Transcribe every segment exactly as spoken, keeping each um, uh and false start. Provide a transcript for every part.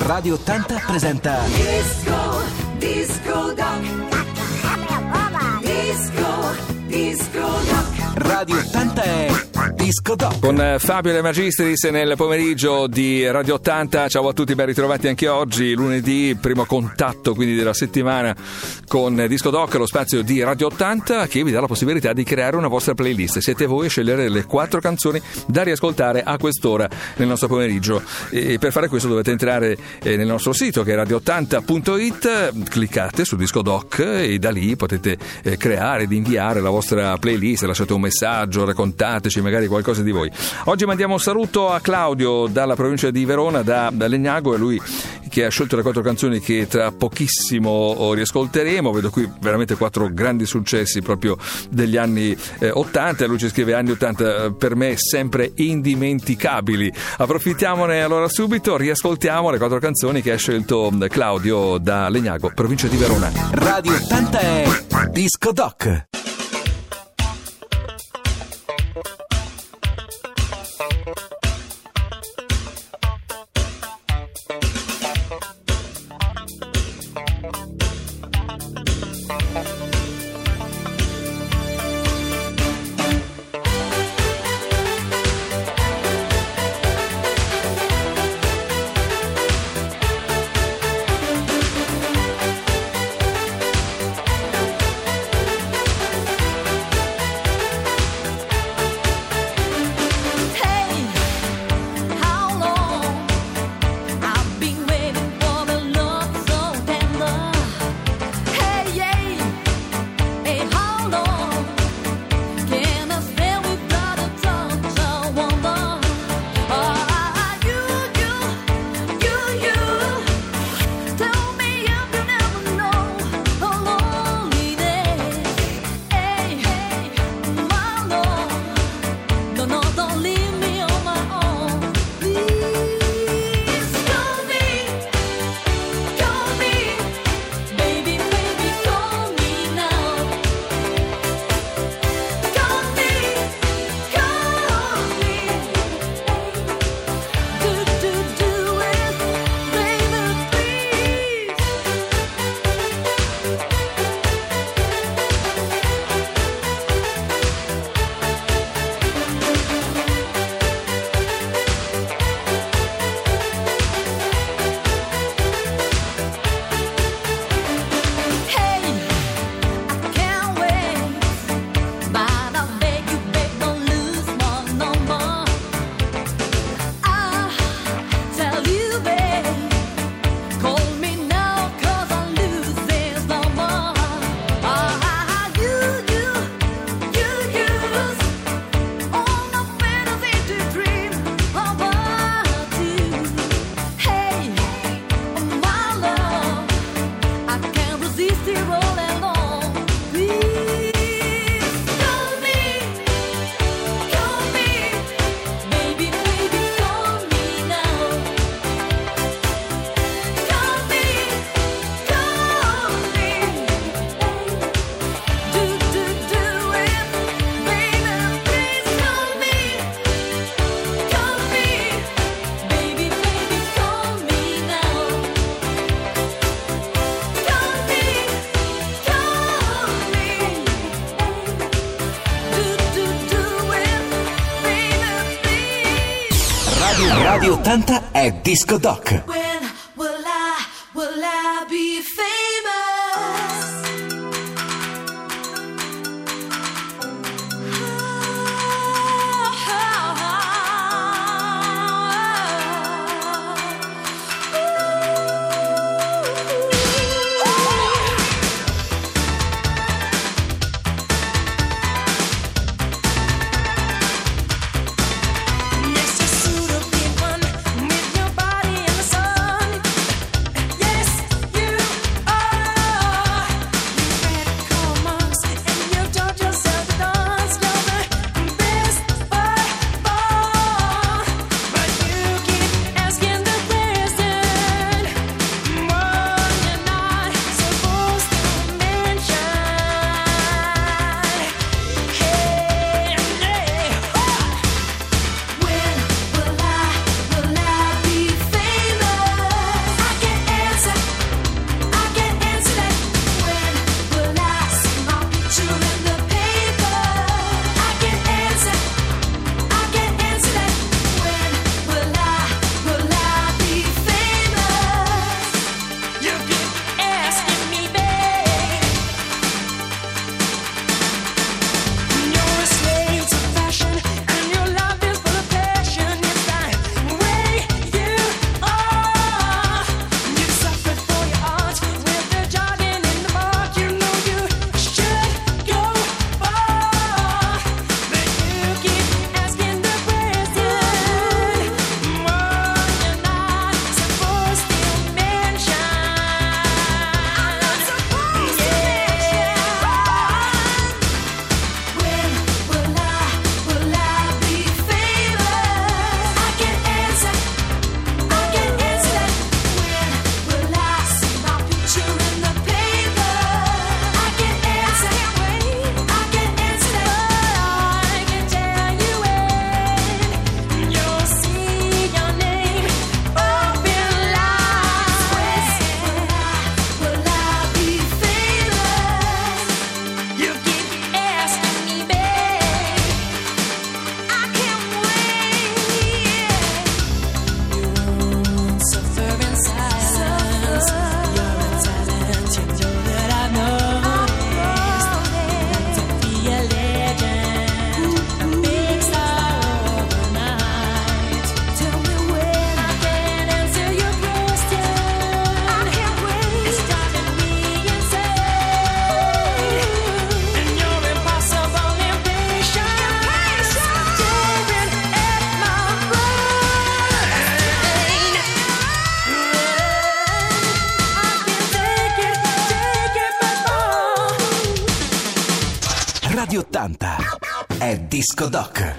Radio ottanta presenta Disco, Disco Doc. Disco, Disco Doc. Radio ottanta è Disco Doc. Con Fabio De Magistris nel pomeriggio di Radio ottanta. Ciao a tutti, ben ritrovati anche oggi, lunedì, primo contatto quindi della settimana con Disco Doc, lo spazio di Radio ottanta che vi dà la possibilità di creare una vostra playlist. Siete voi a scegliere le quattro canzoni da riascoltare a quest'ora nel nostro pomeriggio, e per fare questo dovete entrare nel nostro sito che è radio ottanta punto it, cliccate su Disco Doc e da lì potete creare ed inviare la vostra playlist, lasciate un messaggio, raccontateci magari qualcosa di voi. Oggi mandiamo un saluto a Claudio dalla provincia di Verona, da, da Legnago, e lui che ha scelto le quattro canzoni che tra pochissimo riascolteremo. Vedo qui veramente quattro grandi successi proprio degli anni eh, ottanta. Lui ci scrive: anni ottanta per me sempre indimenticabili. Approfittiamone allora subito, riascoltiamo le quattro canzoni che ha scelto Claudio da Legnago, provincia di Verona. Radio ottanta è Disco Doc. Radio ottanta è Disco Doc. When will I, will I be famous? Next to suit of people with your body in the sun. ottanta è Disco Doc.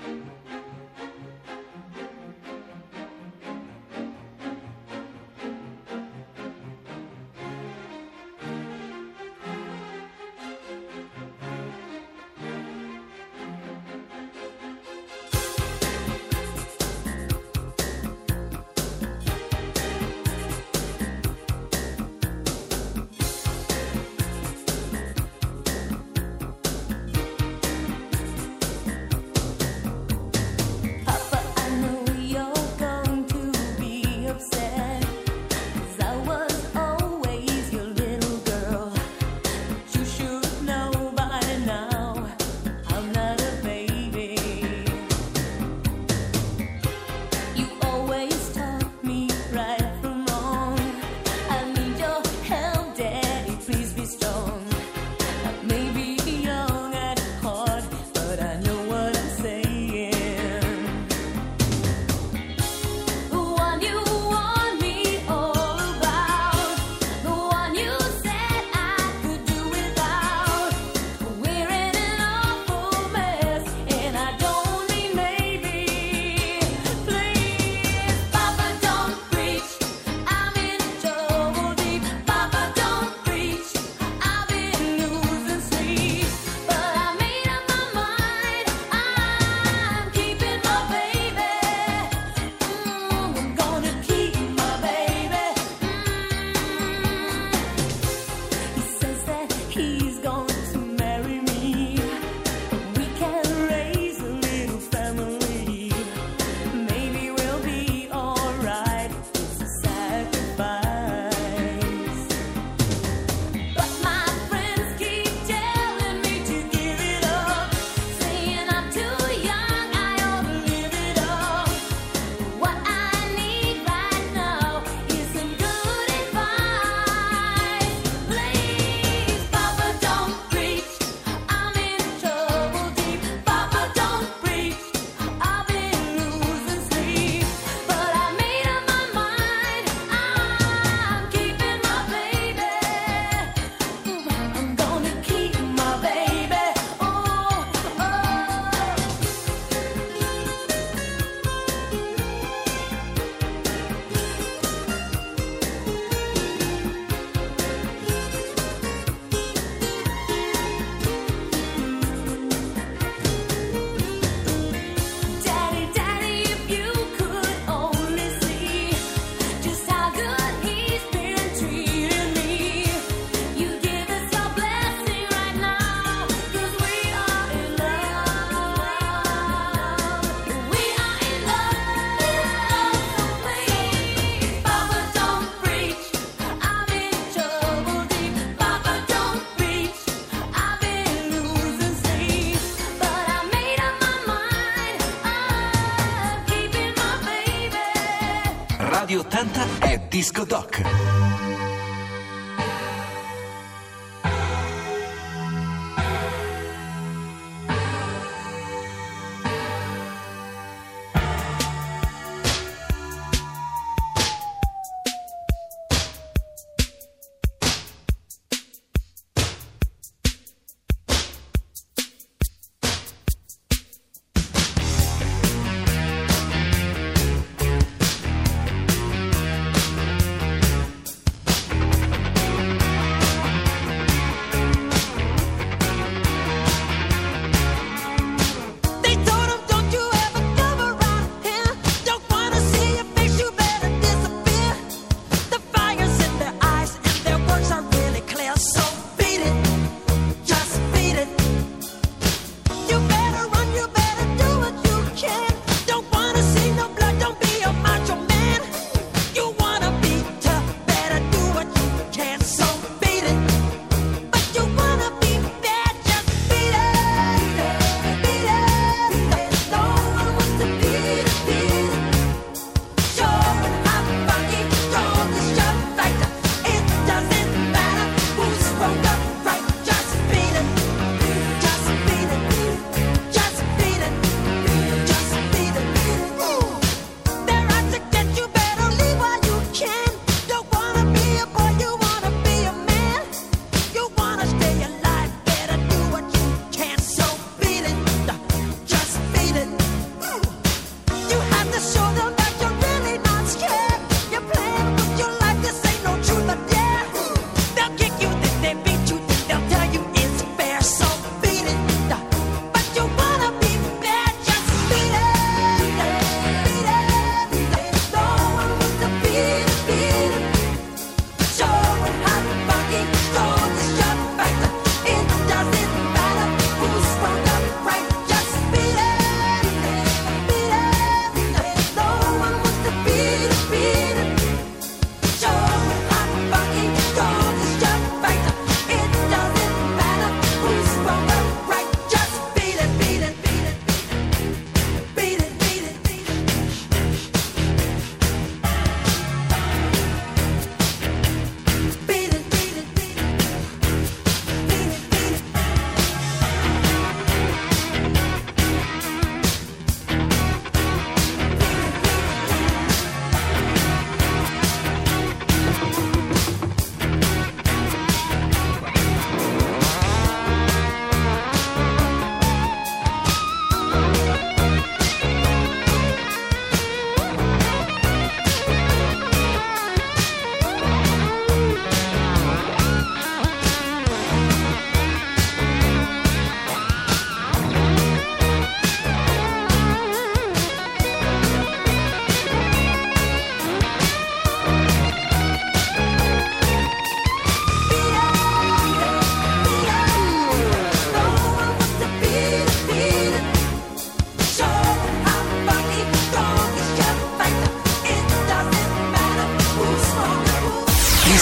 Radio ottanta è Disco Doc.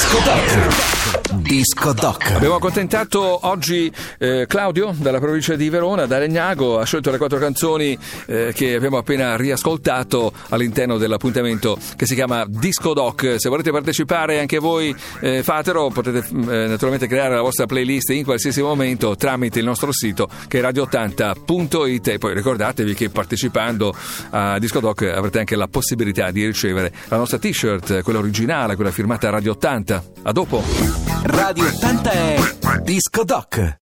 Disco Doc. Disco Doc. Abbiamo accontentato oggi eh, Claudio dalla provincia di Verona, da Legnago, ha scelto le quattro canzoni eh, che abbiamo appena riascoltato all'interno dell'appuntamento che si chiama Disco Doc. Se volete partecipare anche voi eh, fatelo, potete eh, naturalmente creare la vostra playlist in qualsiasi momento tramite il nostro sito che è radio ottanta punto it, e poi ricordatevi che partecipando a Disco Doc avrete anche la possibilità di ricevere la nostra t-shirt, quella originale, quella firmata Radio ottanta. A dopo. Radio ottanta è Disco Doc.